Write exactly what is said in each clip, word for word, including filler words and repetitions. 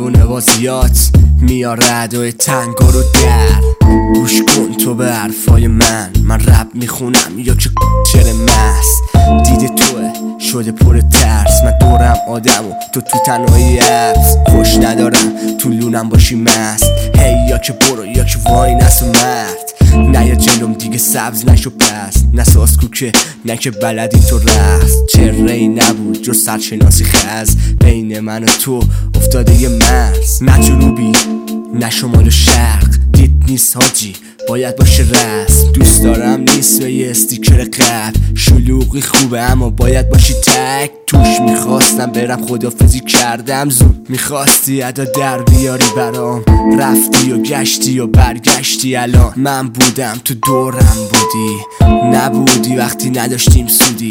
دیوونه بازیات میاره دوی تنگا رو در گوش کن تو به حرفای من. من رپ میخونم یا که شعر مست دید توه شده پر ترس. من دورم آدم و تو تو تنهایی عبس خوش ندارم تو لونم باشی مست. هی یا که برو یا که وای نست و مرد نه یا جلوم دیگه سبز نشو پس نساز کوکه نه که بلدی تو رقص. چهره ای نبود جو سرشناسی خز بین من و تو افتاده یه مرز. نه جنوبی نه شمال و شرق دید نیست حاجی باید باشه رسم. دوست دارم نیست به یه استیکر قلب شلوغی خوبه اما باید باشی تک توش. میخواستم برم خدافزی کردم زود میخواستی ادا در بیاری برام. رفتی و گشتی و برگشتی الان من بودم تو دورم بودی نبودی وقتی نداشتیم سودی.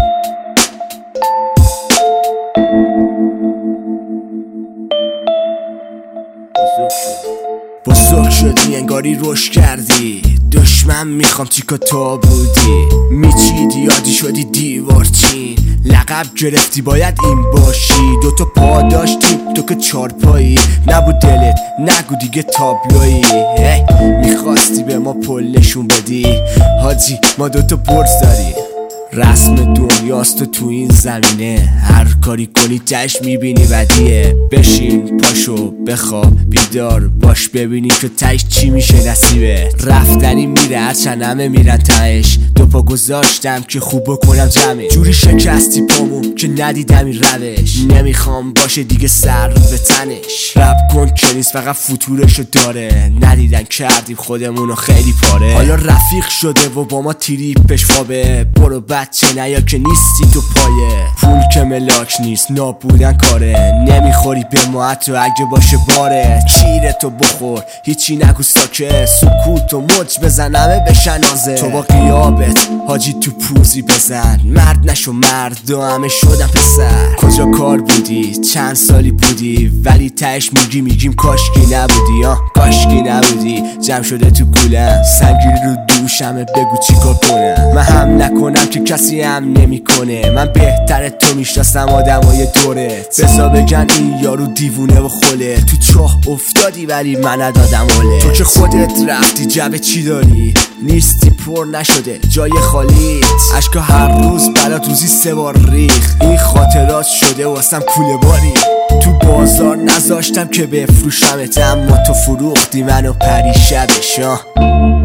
بزرگ شدی انگاری رشد کردی دشمن میخوام چیکا تا بودی میچیدی یادی شدی دیوار چین لقب گرفتی باید این باشی. دوتا پا داشتی تو که چارپایی نبود دلت نگو دیگه تابلویی. میخواستی به ما پل نشون بدی حاجی ما دوتا برز داری. رسم دنیاست تو تو این زمینه هر کاری کنی تش میبینی بدیه. بشین پاشو بخواب بیدار باش ببینی که تش چی میشه نصیبه. رفتنی میره هرچند همه میرن تهش دو پا گذاشتم که خوب بکنم جمعه. جوری شکستی پامو که ندیدم این روش نمیخوام باشه دیگه سر به تنش. رب کن که نیست فقط فوتورشو داره ندیدن کردیم خودمونو خیلی پاره. حالا رفیق شده و با ما تریپش خوابه برو بچه نیا که نیستی تو پایه. پول که ملاک نیست نابودن کاره نمیخوری به ما حتی اگه باشه باره. کیرتو بخور هیچی نگو ساکه سکوت و مچ بزن همه بشنازه. تو با قیابت حاجی تو پوزی بزن مرد نشو مرد و همه شدن پسر. کجا کار بودی چند سالی بودی ولی تهش میگی میگیم کاشکی نبودی آه کاشکی نبودی. جمع شده تو گولم سنگیری رو دوشمه بگو چیکار کنم. من هم نکنم که کسی هم نمیکنه من بهتره تو میشناسم آدمای دورت. بزا بگن این یارو دیوونه و خله تو چاه افتادی ولی من ندادم اوله. تو که خودت رفتی جبه چی داری نیستی پر نشده جای خالیت. اشکا هر روز برات روزی سه بار ریخ این خاطرات شده واسم کوله باری. تو بازار نذاشتم که بفروشمت اما تو فروختی منو پریشبش.